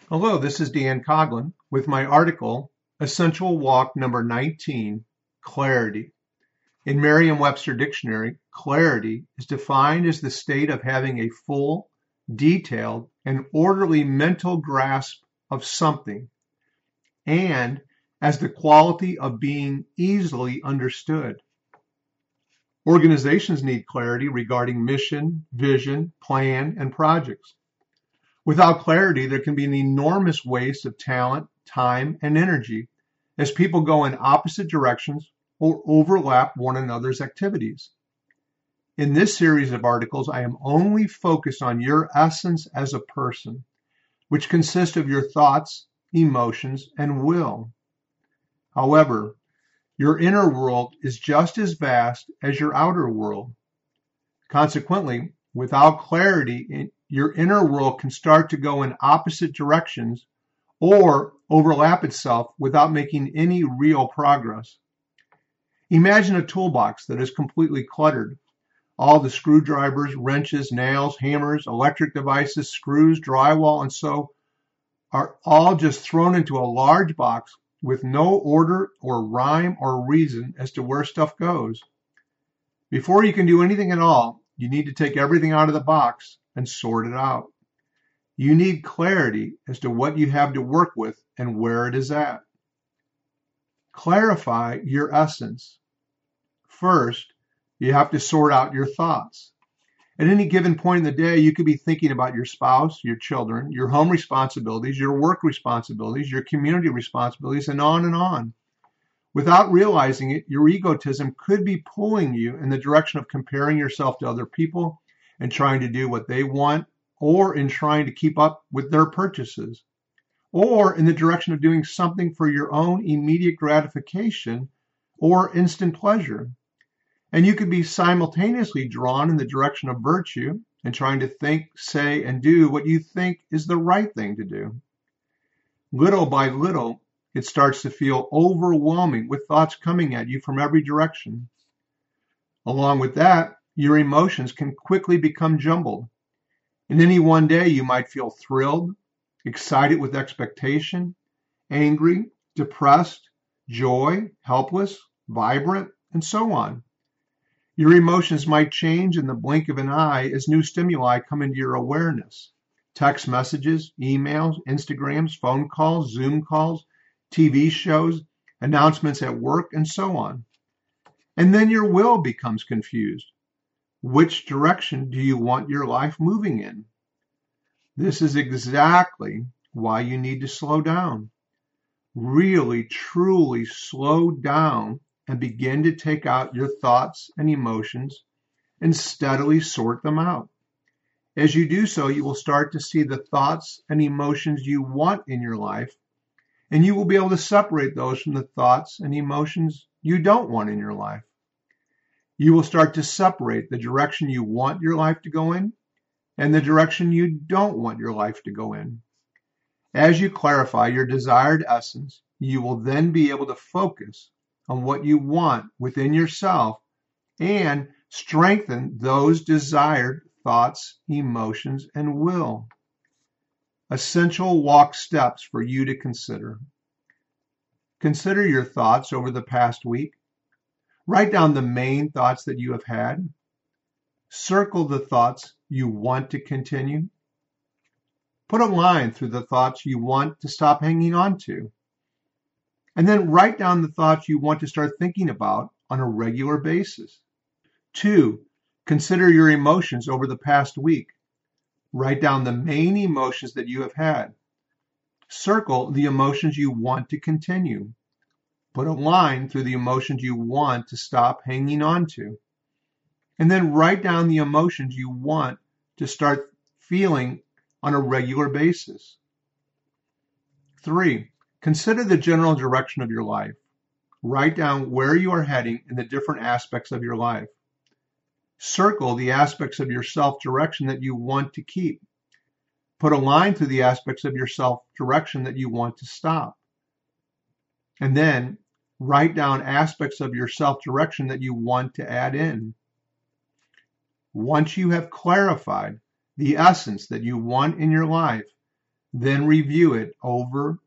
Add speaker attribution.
Speaker 1: Hello, this is Dan Coughlin with my article, Essential Walk Number 19, Clarity. In Merriam-Webster Dictionary, clarity is defined as the state of having a full, detailed, and orderly mental grasp of something, and as the quality of being easily understood. Organizations need clarity regarding mission, vision, plan, and projects. Without clarity, there can be an enormous waste of talent, time, and energy as people go in opposite directions or overlap one another's activities. In this series of articles, I am only focused on your essence as a person, which consists of your thoughts, emotions, and will. However, your inner world is just as vast as your outer world. Consequently, without clarity, your inner world can start to go in opposite directions or overlap itself without making any real progress. Imagine a toolbox that is completely cluttered. All the screwdrivers, wrenches, nails, hammers, electric devices, screws, drywall, and so are all just thrown into a large box with no order or rhyme or reason as to where stuff goes. Before you can do anything at all, you need to take everything out of the box and sort it out. You need clarity as to what you have to work with and where it is at. Clarify your essence. First, you have to sort out your thoughts. At any given point in the day, you could be thinking about your spouse, your children, your home responsibilities, your work responsibilities, your community responsibilities, and on and on. Without realizing it, your egotism could be pulling you in the direction of comparing yourself to other people and trying to do what they want, or in trying to keep up with their purchases, or in the direction of doing something for your own immediate gratification or instant pleasure. And you could be simultaneously drawn in the direction of virtue and trying to think, say, and do what you think is the right thing to do. Little by little, it starts to feel overwhelming with thoughts coming at you from every direction. Along with that, your emotions can quickly become jumbled. In any one day, you might feel thrilled, excited with expectation, angry, depressed, joy, helpless, vibrant, and so on. Your emotions might change in the blink of an eye as new stimuli come into your awareness. Text messages, emails, Instagrams, phone calls, Zoom calls, TV shows, announcements at work, and so on. And then your will becomes confused. Which direction do you want your life moving in? This is exactly why you need to slow down. Really, truly slow down and begin to take out your thoughts and emotions and steadily sort them out. As you do so, you will start to see the thoughts and emotions you want in your life, and you will be able to separate those from the thoughts and emotions you don't want in your life. You will start to separate the direction you want your life to go in and the direction you don't want your life to go in. As you clarify your desired essence, you will then be able to focus on what you want within yourself and strengthen those desired thoughts, emotions, and will. Essential walk steps for you to consider. Consider your thoughts over the past week. Write down the main thoughts that you have had. Circle the thoughts you want to continue. Put a line through the thoughts you want to stop hanging on to. And then write down the thoughts you want to start thinking about on a regular basis. 2, consider your emotions over the past week. Write down the main emotions that you have had. Circle the emotions you want to continue. Put a line through the emotions you want to stop hanging on to. And then write down the emotions you want to start feeling on a regular basis. 3, consider the general direction of your life. Write down where you are heading in the different aspects of your life. Circle the aspects of your self-direction that you want to keep. Put a line through the aspects of your self-direction that you want to stop. And then write down aspects of your self-direction that you want to add in. Once you have clarified the essence that you want in your life, Then review it over